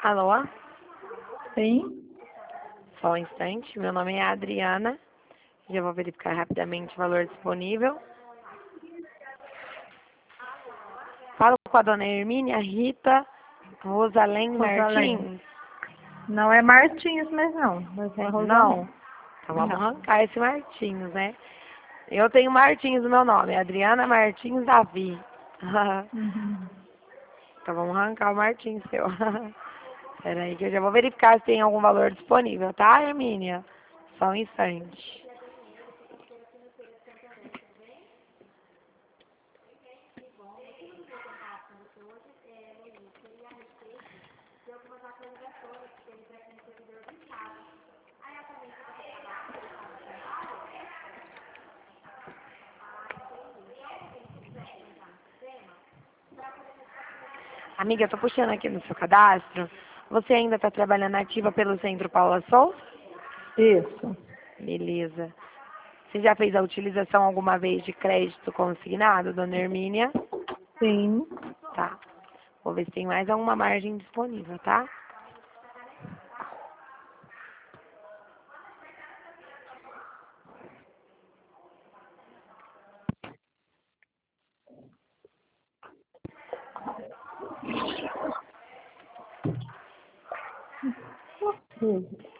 Alô? Sim. Só um instante. Meu nome é Adriana. Já vou verificar rapidamente o valor disponível. Falo com a dona Hermínia Rita Rosalém Rosalém. Martins. Não é Martins, mas não. Mas é Não? Rosalém. Então vamos Não. arrancar esse Martins, né? Eu tenho Martins no meu nome, Adriana Martins Davi. Uhum. Então vamos arrancar o Martins seu. Espera aí que eu já vou verificar se tem algum valor disponível, tá, Hermínia? Só um instante. Amiga, eu tô puxando aqui no seu cadastro. Você ainda está trabalhando ativa pelo Centro Paula Souza? Isso. Beleza. Você já fez a utilização alguma vez de crédito consignado, dona Hermínia? Sim. Tá. Vou ver se tem mais alguma margem disponível, tá? Isso.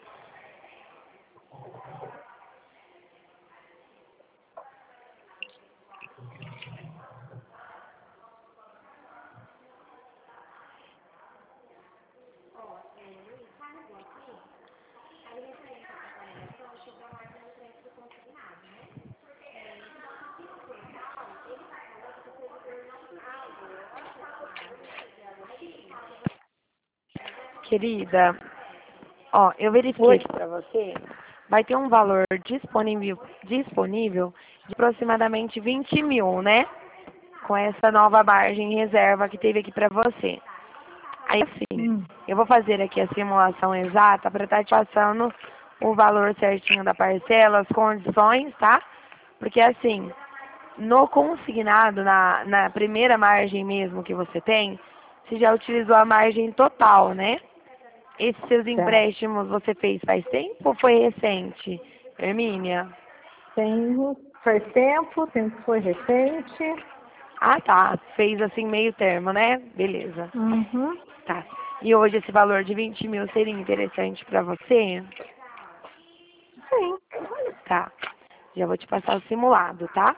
Querida, ó, eu verifiquei Oi. aqui pra você. Vai ter um valor disponível de aproximadamente 20 mil, né? Com essa nova margem reserva que teve aqui pra você. Aí, assim, Hum. eu vou fazer aqui a simulação exata para estar te passando o valor certinho da parcela, as condições, tá? Porque, assim, no consignado, na primeira margem mesmo que você tem, você já utilizou a margem total, né? Esses seus Tá. empréstimos você fez faz tempo ou foi recente, Hermínia? Faz tempo foi recente. Ah, tá. Fez assim meio termo, né? Beleza. Uhum. Tá. E hoje esse valor de 20 mil seria interessante para você? Sim. Tá. Já vou te passar o simulado, tá?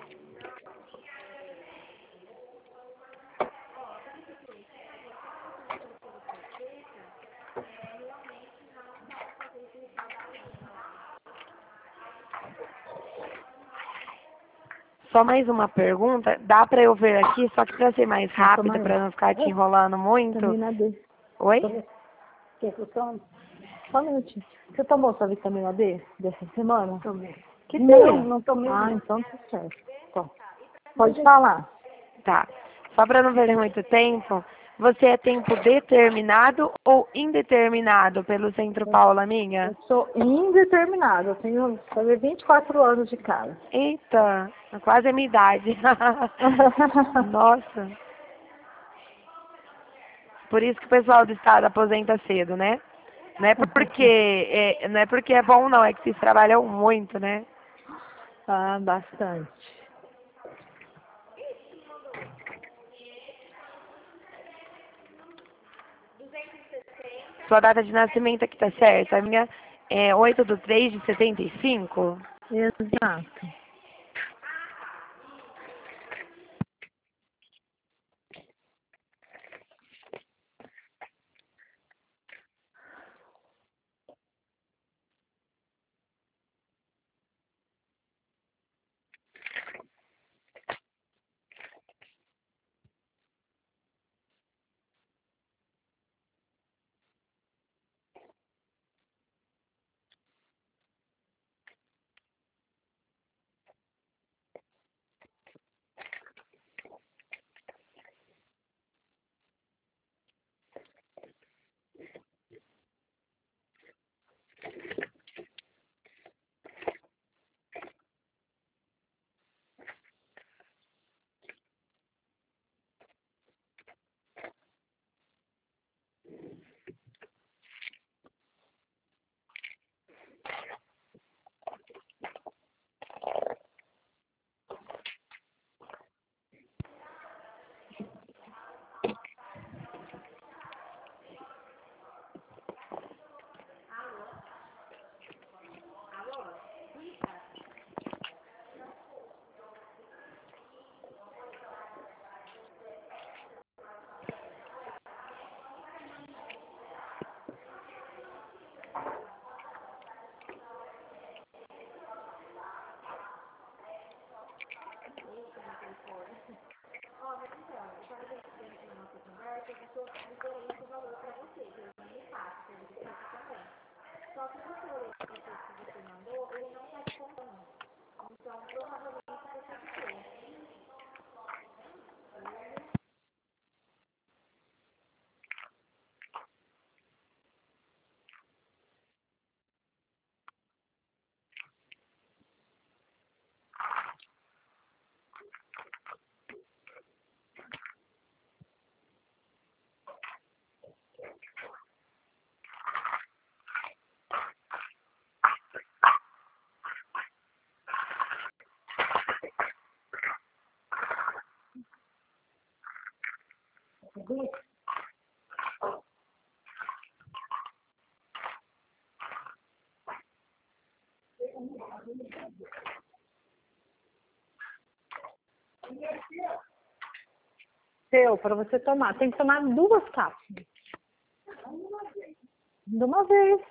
Só mais uma pergunta. Dá para eu ver aqui, só que para ser mais Vou tomar rápido, aí. para não ficar te É, enrolando muito. vitamina D. Oi? Quer que eu tome? Só um minutinho. Você tomou sua vitamina D dessa semana? Tomei. Que Não, dia? não tomei. Ah, então tá certo. Então, pode falar. Tá. Só para não perder muito tempo, você é tempo determinado ou indeterminado pelo Centro Paula, amiga? Eu sou indeterminada. Eu tenho fazer 24 anos de casa. Eita, quase a minha idade. Nossa. Por isso que o pessoal do estado aposenta cedo, né? Não é porque é bom não, é que vocês trabalham muito, né? Ah, bastante. Sua data de nascimento aqui tá certa? A minha é 8/3/75. Exato. Seu, para você tomar. Tem que tomar 2 cápsulas. De uma vez.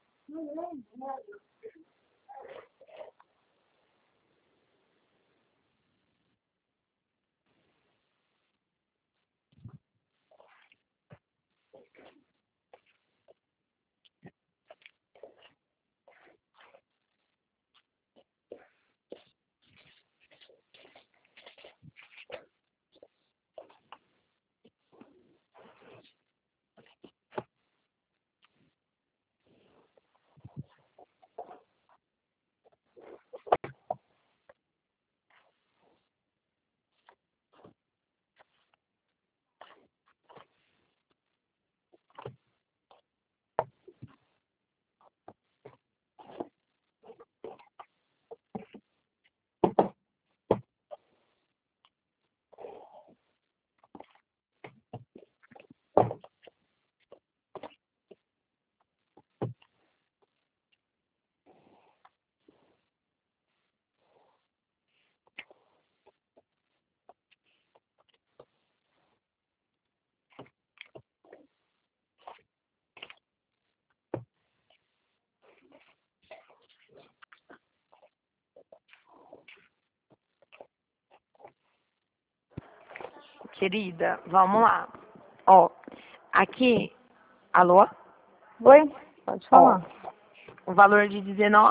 Querida, vamos lá. Ó, aqui, alô? Oi? Pode Ó, falar. o valor de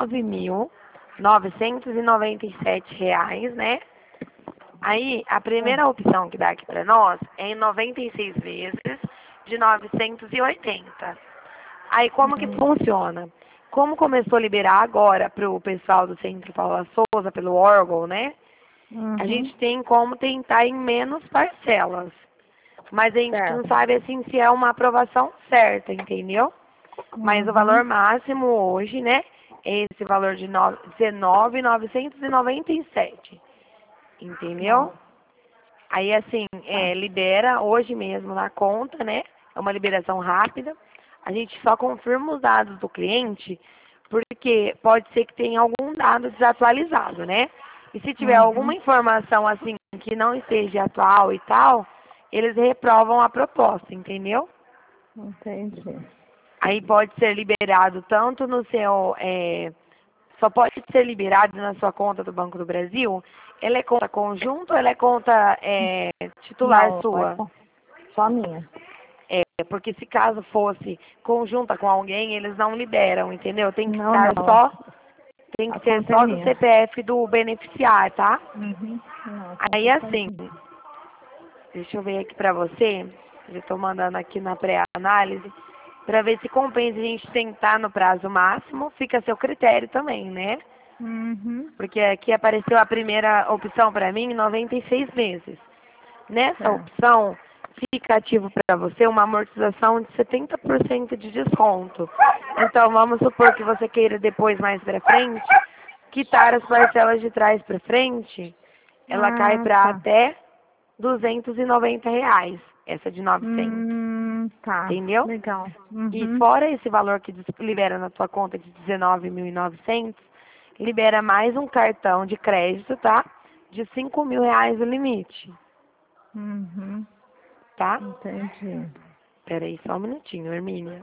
R$ 19.997, né? Aí, a primeira opção que dá aqui para nós é em 96 vezes de 980. Aí, como que funciona? Como começou a liberar agora para o pessoal do Centro Paula Souza, pelo órgão, né? A Uhum. gente tem como tentar em menos parcelas. Mas a gente não Certo. sabe assim se é uma aprovação certa, entendeu? Mas o valor Uhum. máximo hoje, né, é esse valor de 19.997, entendeu? Nossa. Aí assim, Tá. libera hoje mesmo na conta, né? É uma liberação rápida. A gente só confirma os dados do cliente, porque pode ser que tenha algum dado desatualizado, né? E se tiver alguma Uhum. informação assim que não esteja atual e tal, eles reprovam a proposta, entendeu? Entendi. Aí pode ser liberado tanto no seu, só pode ser liberado na sua conta do Banco do Brasil. Ela é conta conjunto ou ela é conta titular Não, é sua? só minha. Porque se caso fosse conjunta com alguém, eles não liberam, entendeu? Não, não. Tem A que ser conta é só do minha. CPF do beneficiário, tá? Uhum. Não, a Aí conta é só assim, minha. deixa eu ver aqui pra você, já tô mandando aqui na pré-análise, pra ver se compensa a gente tentar no prazo máximo, fica a seu critério também, né? Uhum. Porque aqui apareceu a primeira opção pra mim, 96 meses. Nessa Certo. opção, fica ativo para você uma amortização de 70% de desconto. Então, vamos supor que você queira depois, mais para frente, quitar as parcelas de trás para frente, ela cai Ah, para tá. até R$ 290, essa de 900, Tá. entendeu? Legal. E Uhum. fora esse valor que libera na tua conta de 19.900, libera mais um cartão de crédito, tá? De R$ 5.000 o limite, Uhum. tá? Entendi. Peraí, só um minutinho, Hermínia.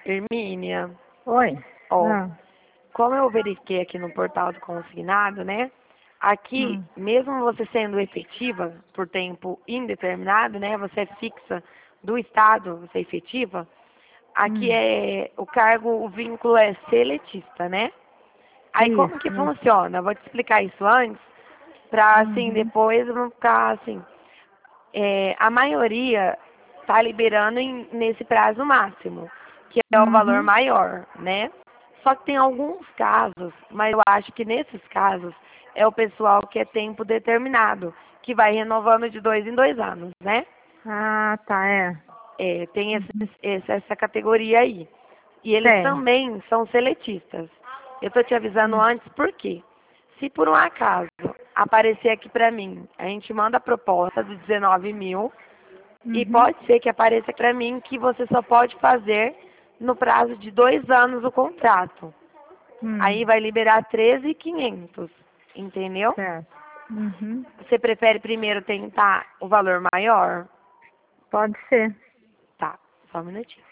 Hermínia, Oi. ó, Ah, como eu verifiquei aqui no portal do consignado, né? Aqui, hum, mesmo você sendo efetiva por tempo indeterminado, né? Você é fixa do Estado, você é efetiva. Aqui hum. é o cargo, o vínculo é seletista, né? Aí como que Isso. funciona? Eu vou te explicar isso antes, para assim Uhum. depois não ficar assim. A maioria está liberando nesse prazo máximo, que é o valor Uhum. maior, né? Só que tem alguns casos, mas eu acho que nesses casos é o pessoal que é tempo determinado, que vai renovando de 2 em 2 anos, né? Ah, tá, é. Tem Uhum. essa categoria aí. E eles Tem. também são seletistas. Eu estou te avisando Hum. antes por quê? Se por um acaso aparecer aqui para mim, a gente manda a proposta de 19 mil e Uhum. pode ser que apareça para mim que você só pode fazer no prazo de 2 anos o contrato. Aí Hum. vai liberar 13.500, entendeu? Certo. Uhum. Você prefere primeiro tentar o valor maior? Pode ser. Tá, só um minutinho.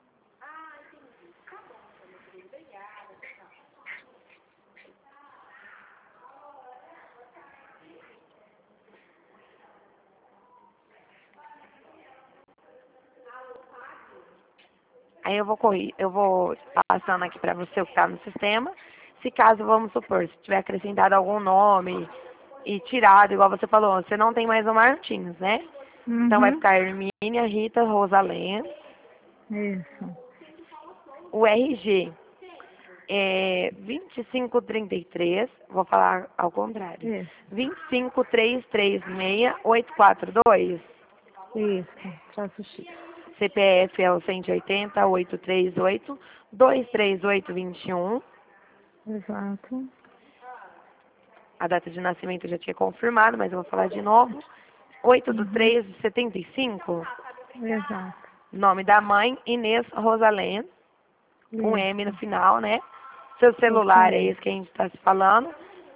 Aí eu vou passando aqui para você o que está no sistema. Se caso, vamos supor, se tiver acrescentado algum nome e tirado, igual você falou, você não tem mais o Martins, né? Então vai Uhum. ficar Hermínia, Rita, Rosalém. Isso. O RG é 2533, vou falar ao contrário. Isso. 25336-842. Isso. Traço X. CPF é o 180-838-23821. Exato. A data de nascimento eu já tinha confirmado, mas eu vou falar de novo. 8 de Uhum. 3 de 75. Exato. Nome da mãe, Inês Rosalém, com M no Isso. final, né? Seu Isso celular é mesmo. esse que a gente está se falando.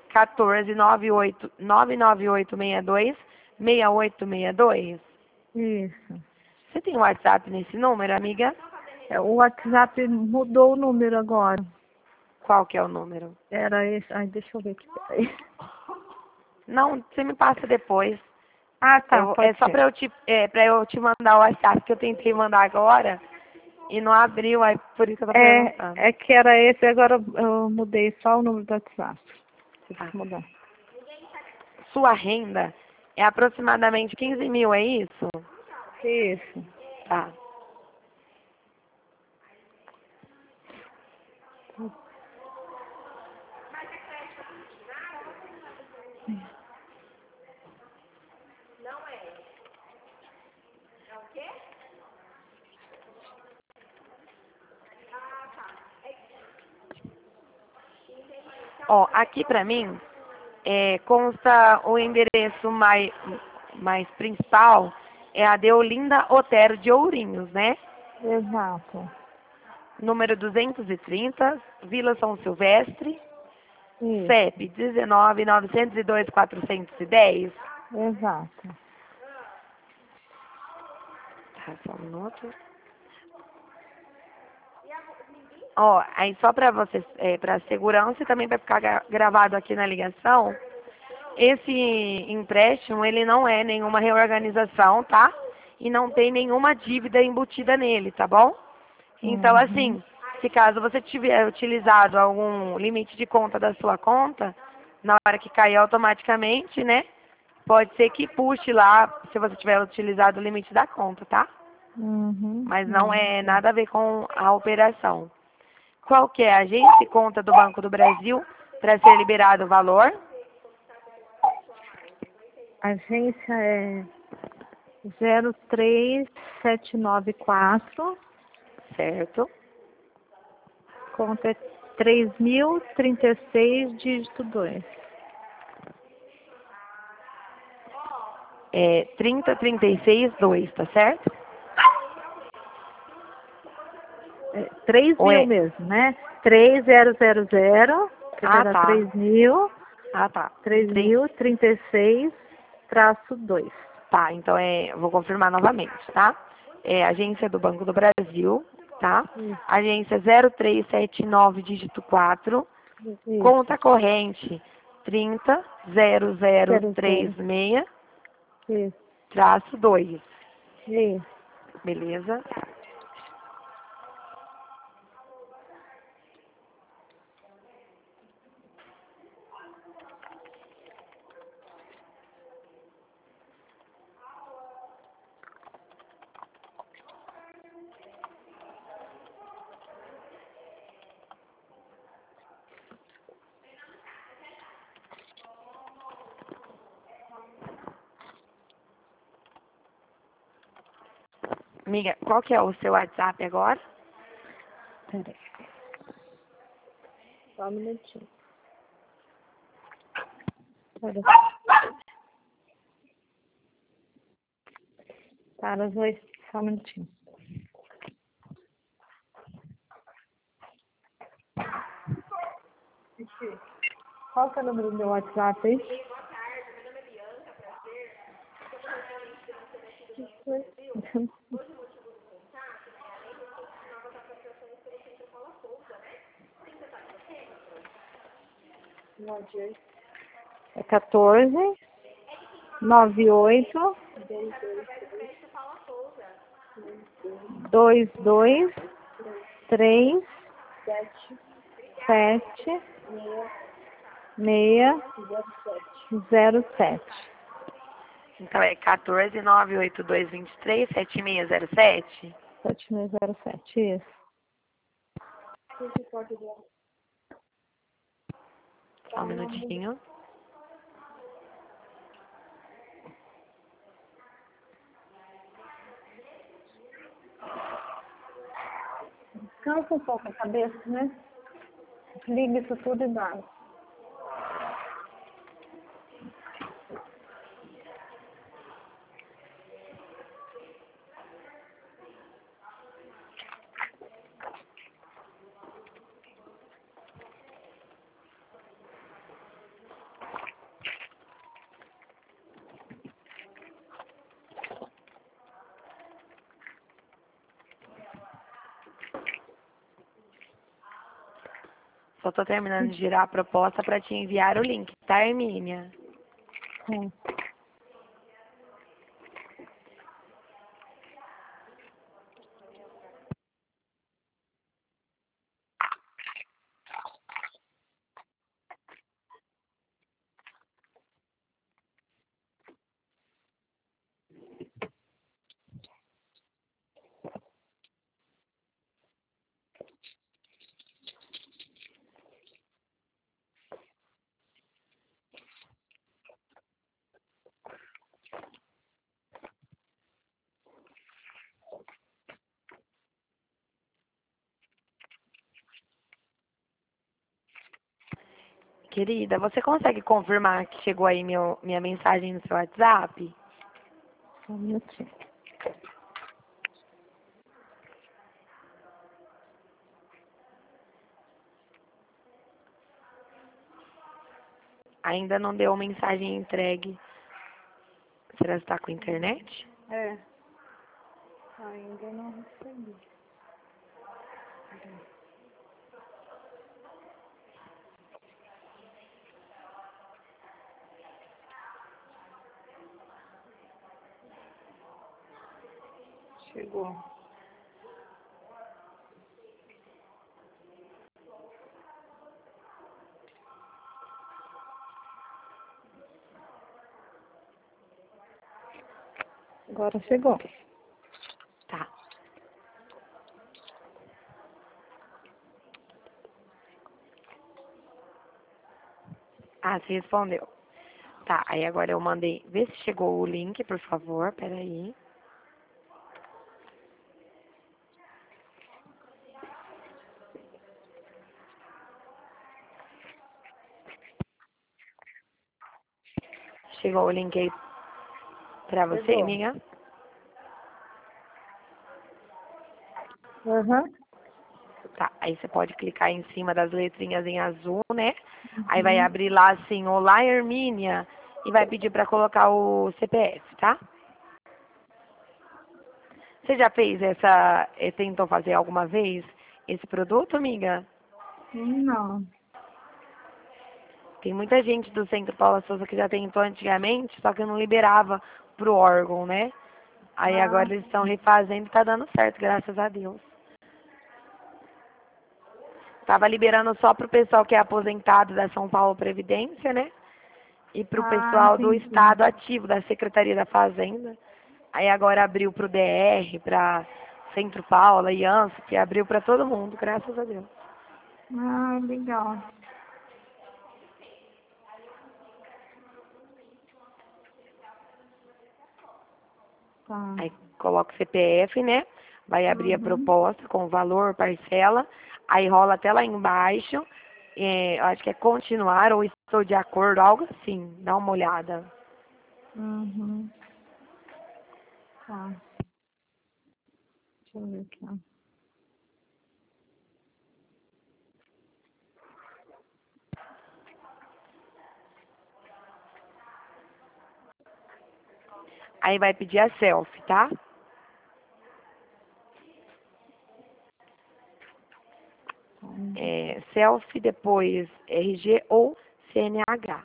1498-99862-6862. Isso. Você tem WhatsApp nesse número, amiga? É, o WhatsApp mudou o número agora. Qual que é o número? Era esse. Ai, deixa eu ver aqui. Peraí. Não, você me passa depois. Ah, tá. É Pode só ser. pra eu te mandar o WhatsApp que eu tentei mandar agora e não abriu, aí por isso que eu tô perguntando. É que era esse, agora eu mudei só o número do WhatsApp. Tive Tá. que mudar. Sua renda é aproximadamente 15 mil, é isso? Isso. Tá. Ó, aqui pra mim consta o endereço mais principal, é a Deolinda Otero de Ourinhos, né? Exato. Número 230, Vila São Silvestre, Isso. CEP 19.902.410. Exato. Tá, só um minuto. Ó, aí só para você, para segurança e também vai ficar gravado aqui na ligação, esse empréstimo, ele não é nenhuma reorganização, tá? E não tem nenhuma dívida embutida nele, tá bom? Então, Uhum. assim, se caso você tiver utilizado algum limite de conta da sua conta, na hora que cair automaticamente, né? Pode ser que puxe lá, se você tiver utilizado o limite da conta, tá? Uhum. Mas não Não, é ok. nada a ver com a operação. Qual que é a agência e conta do Banco do Brasil para ser liberado o valor? A agência é 03794, Certo? conta é 3036, dígito 2. 3036-2, tá certo? É 3 Ou mil é... mesmo, né? 3000, que vai Ah, dar tá. 3.000, Ah, tá. 3036, traço 2. Tá, então vou confirmar novamente, tá? É agência do Banco do Brasil, tá? Isso. Agência 0379, dígito 4. Isso. Conta corrente 300036, Isso. traço 2. Isso. Beleza? Amiga, qual que é o seu WhatsApp agora? Peraí. Só um minutinho. Peraí. Para os dois, só um minutinho. Qual que é o número do meu WhatsApp aí? É 14 98 22 3 7 607. Então é 14982237607. 7607, isso. Só um minutinho. Cansa um pouco a cabeça, né? Liga isso tudo e dá. Só tô terminando de girar a proposta para te enviar o link, tá, Hermínia? Sim. Querida, você consegue confirmar que chegou aí minha mensagem no seu WhatsApp? Só um minutinho. Ainda não deu mensagem entregue. Será que está com internet? É. Ainda não recebi. Chegou. Agora chegou. Tá. Ah, você respondeu. Tá, aí agora eu mandei. Vê se chegou o link, por favor. Peraí. Chegou o link aí pra você, Chegou. amiga? Aham. Tá, aí você pode clicar em cima das letrinhas em azul, né? Aí vai abrir lá assim, Olá, Hermínia, e vai pedir pra colocar o CPF, tá? Você já fez tentou fazer alguma vez esse produto, amiga? Não. Tem muita gente do Centro Paula Souza que já tentou antigamente, só que não liberava pro órgão, né? Aí Ah, agora eles estão refazendo e tá dando certo, graças a Deus. Tava liberando só pro pessoal que é aposentado da São Paulo Previdência, né? E pro pessoal do entendi. Estado ativo, da Secretaria da Fazenda. Aí agora abriu pro DR, pra Centro Paula, IANSP, abriu pra todo mundo, graças a Deus. Ah, legal. Tá. Aí coloca o CPF, né? Vai abrir a Uhum. proposta com o valor, parcela, aí rola até lá embaixo. Eu acho que é continuar ou estou de acordo, algo assim. Dá uma olhada. Uhum. Tá. Deixa eu ver aqui, ó. Aí vai pedir a selfie, tá? Tá. Selfie, depois RG ou CNH.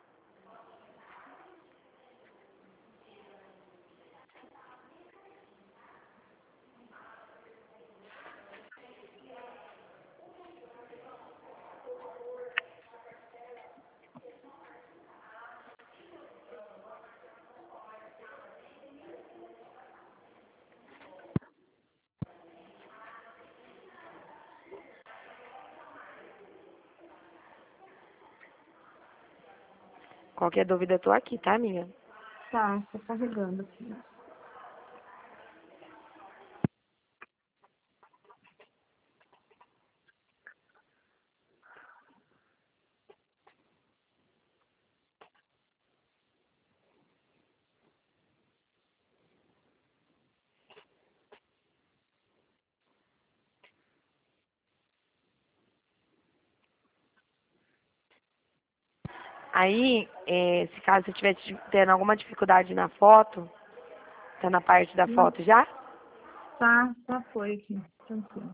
Qualquer dúvida, eu tô aqui, tá, minha? Tá, tô carregando aqui. Aí, se caso você estiver tendo alguma dificuldade na foto, tá na parte da Não, foto já? tá, foi aqui. Tranquilo.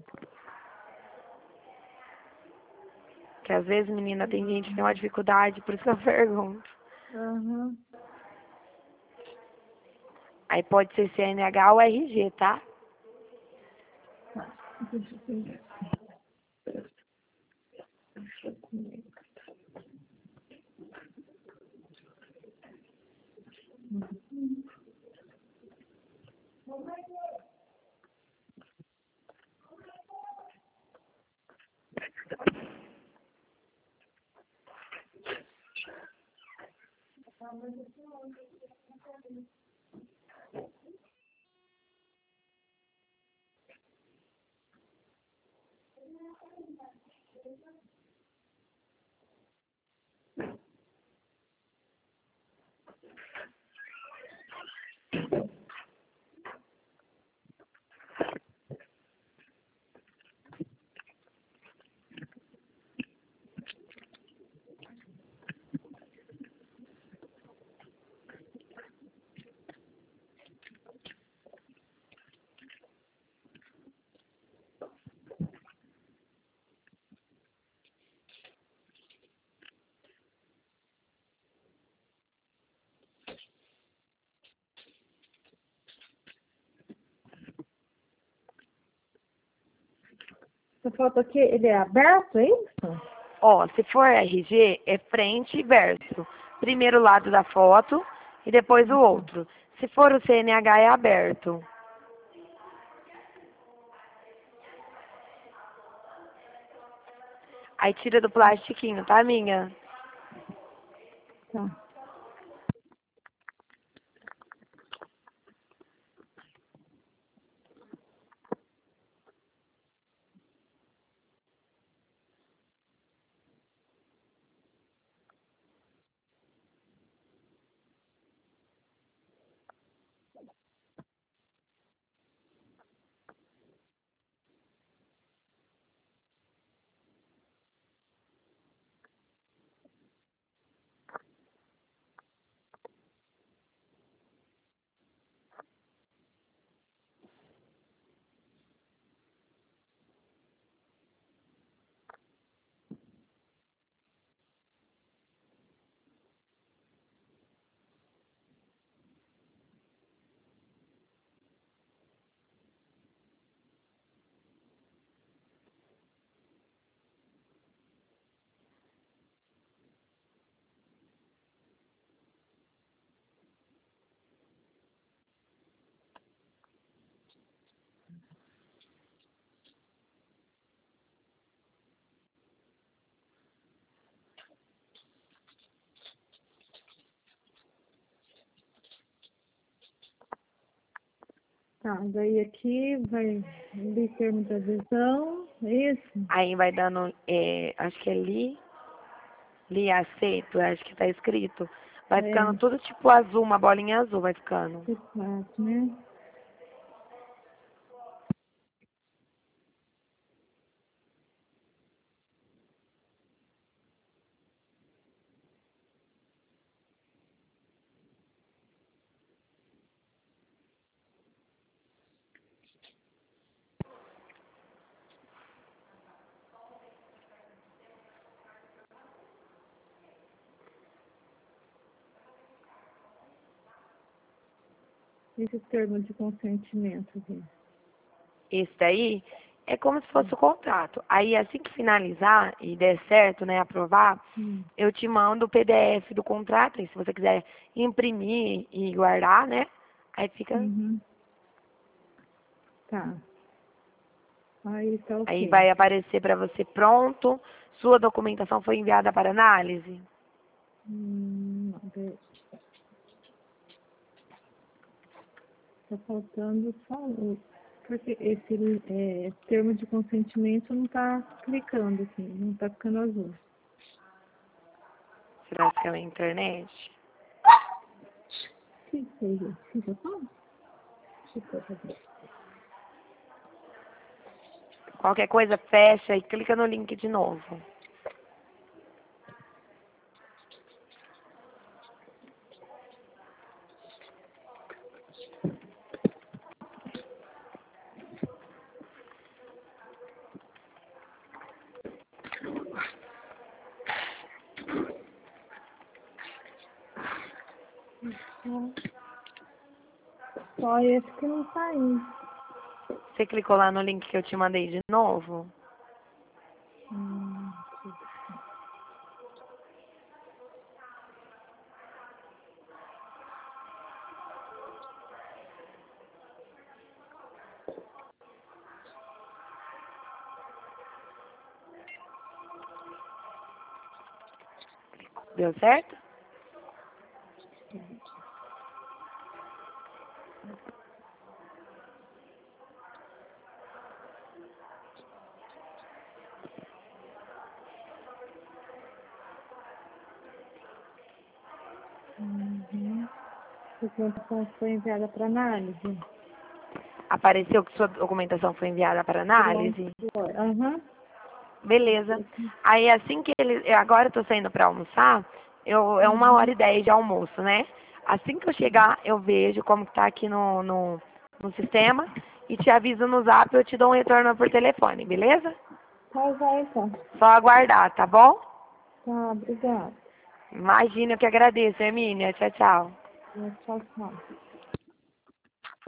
Que às vezes, menina, tem gente que tem uma dificuldade, por isso que eu pergunto. Uhum. Aí pode ser CNH ou RG, tá? Tá. Deixa eu ver. Deixa eu comer. Essa foto aqui, ele é aberto, é isso? Ó, se for RG, é frente e verso. Primeiro lado da foto e depois o outro. Se for o CNH, é aberto. Aí tira do plastiquinho, tá, minha? Tá. Tá, daí aqui vai ler termo de adesão, é isso? Aí vai dando, acho que é li aceito, acho que tá escrito. Vai É, ficando tudo tipo azul, uma bolinha azul vai ficando. C4, né? Esse termo de consentimento aqui. Esse daí é como se fosse o contrato. Aí assim que finalizar e der certo, né, aprovar, eu te mando o PDF do contrato. E se você quiser imprimir e guardar, né, aí fica. Uhum. Tá. Aí tá Aí ok. vai aparecer para você pronto. Sua documentação foi enviada para análise. Não, peraí. Tá faltando só o. Porque esse termo de consentimento não tá clicando aqui, não tá ficando azul. Será que é a internet? Que seja? Fica só? Deixa eu ver. Qualquer coisa, fecha e clica no link de novo. Só esse que não tá indo. Você clicou lá no link que eu te mandei de novo? Hum, Deu certo? uhum. A documentação foi enviada para análise. Apareceu que sua documentação foi enviada para Pronto. análise? Aham. Beleza. Aí assim que ele. Agora eu tô saindo para almoçar, é 1h10 de almoço, né? Assim que eu chegar, eu vejo como que tá aqui no sistema e te aviso no zap, eu te dou um retorno por telefone, beleza? Tá, já então. Só aguardar, tá bom? Tá, obrigada. Imagina, eu que agradeço, Hermínia. Tchau, tchau. Tchau, tchau.